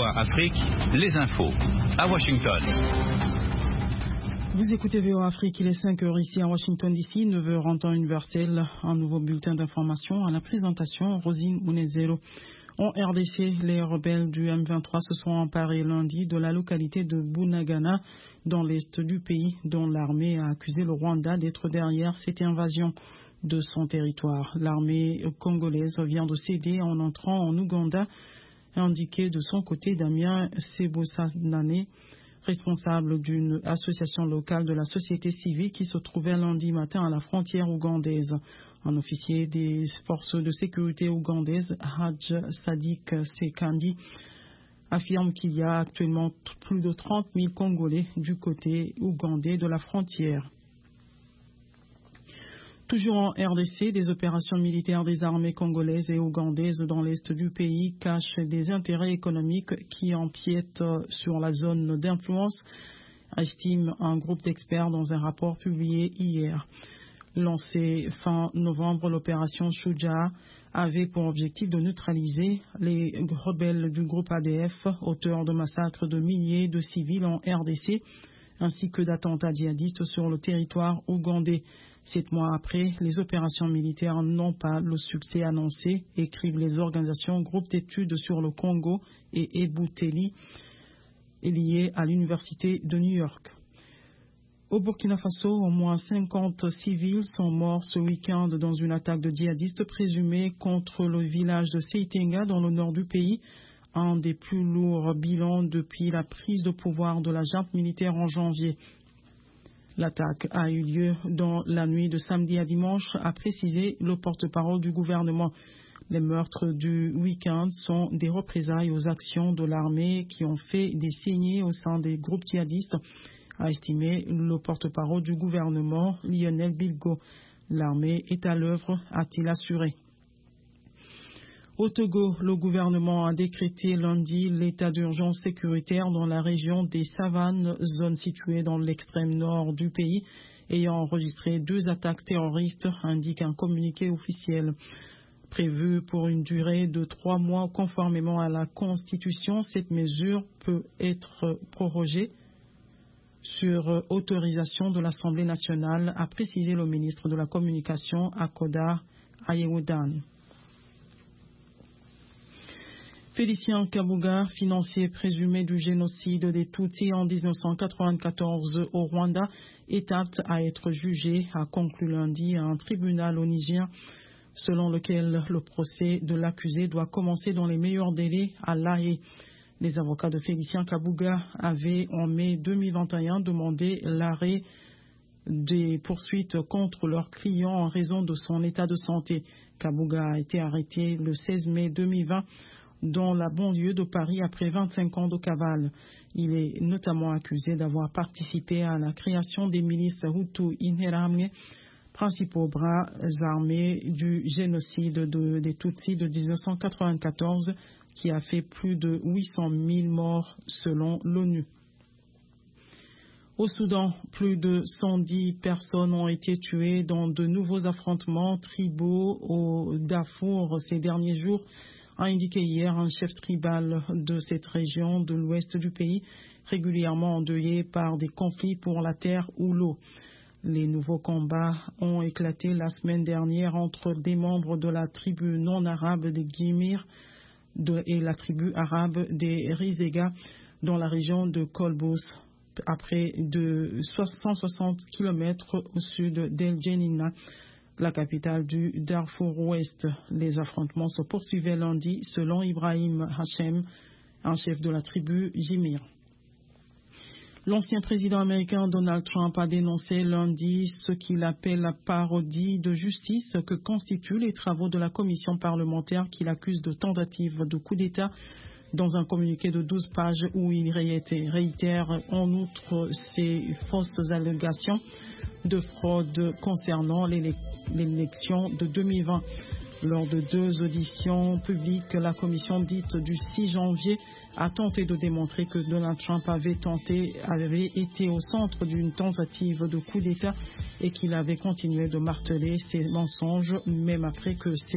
VOA Afrique, les infos à Washington. Vous écoutez VOA Afrique, il est 5 heures ici à Washington DC, 9 heures en temps universel. Un nouveau bulletin d'information à la présentation, Rosine Mounezero. En RDC, les rebelles du M23 se sont emparés lundi de la localité de Bunagana, dans l'est du pays, dont l'armée a accusé le Rwanda d'être derrière cette invasion de son territoire. L'armée congolaise vient de céder en entrant en Ouganda, indiqué de son côté Damien Sebosanane, responsable d'une association locale de la société civile qui se trouvait lundi matin à la frontière ougandaise. Un officier des forces de sécurité ougandaises, Hadj Sadiq Sekandi, affirme qu'il y a actuellement plus de 30 000 Congolais du côté ougandais de la frontière. Toujours en RDC, des opérations militaires des armées congolaises et ougandaises dans l'est du pays cachent des intérêts économiques qui empiètent sur la zone d'influence, estime un groupe d'experts dans un rapport publié hier. Lancée fin novembre, l'opération Shuja avait pour objectif de neutraliser les rebelles du groupe ADF, auteurs de massacres de milliers de civils en RDC, ainsi que d'attentats djihadistes sur le territoire ougandais. 7 mois après, les opérations militaires n'ont pas le succès annoncé, écrivent les organisations groupes d'études sur le Congo et Ebouteli, liées à l'Université de New York. Au Burkina Faso, au moins 50 civils sont morts ce week-end dans une attaque de djihadistes présumée contre le village de Seitenga dans le nord du pays, un des plus lourds bilans depuis la prise de pouvoir de la junte militaire en janvier. L'attaque a eu lieu dans la nuit de samedi à dimanche, a précisé le porte-parole du gouvernement. Les meurtres du week-end sont des représailles aux actions de l'armée qui ont fait des saignées au sein des groupes djihadistes, a estimé le porte-parole du gouvernement, Lionel Bilgo. L'armée est à l'œuvre, a-t-il assuré. Au Togo, le gouvernement a décrété lundi l'état d'urgence sécuritaire dans la région des Savanes, zone située dans l'extrême nord du pays, ayant enregistré 2 attaques terroristes, indique un communiqué officiel. Prévue pour une durée de 3 mois conformément à la Constitution, cette mesure peut être prorogée sur autorisation de l'Assemblée nationale, a précisé le ministre de la Communication, Akoda Ayewudan. Félicien Kabuga, financier présumé du génocide des Tutsis en 1994 au Rwanda, est apte à être jugé, a conclu lundi un tribunal onusien, selon lequel le procès de l'accusé doit commencer dans les meilleurs délais à La Haye. Les avocats de Félicien Kabuga avaient en mai 2021 demandé l'arrêt des poursuites contre leur client en raison de son état de santé. Kabuga a été arrêté le 16 mai 2020 dans la banlieue de Paris après 25 ans de cavale. Il est notamment accusé d'avoir participé à la création des milices Hutu Interahamwe, principaux bras armés du génocide des Tutsis de 1994, qui a fait plus de 800 000 morts selon l'ONU. Au Soudan, plus de 110 personnes ont été tuées dans de nouveaux affrontements tribaux au Darfour ces derniers jours, a indiqué hier un chef tribal de cette région de l'ouest du pays, régulièrement endeuillé par des conflits pour la terre ou l'eau. Les nouveaux combats ont éclaté la semaine dernière entre des membres de la tribu non arabe des Guimir et la tribu arabe des Rizega dans la région de Kolbous, à près de 160 km au sud d'El Jenina, la capitale du Darfour Ouest. Les affrontements se poursuivaient lundi, selon Ibrahim Hachem, un chef de la tribu Jimir. L'ancien président américain Donald Trump a dénoncé lundi ce qu'il appelle la parodie de justice que constituent les travaux de la commission parlementaire qu'il accuse de tentative de coup d'État, dans un communiqué de 12 pages où il réitère en outre ses fausses allégations de fraude concernant l'élection de 2020. Lors de 2 auditions publiques, la commission dite du 6 janvier a tenté de démontrer que Donald Trump avait été au centre d'une tentative de coup d'État et qu'il avait continué de marteler ses mensonges même après que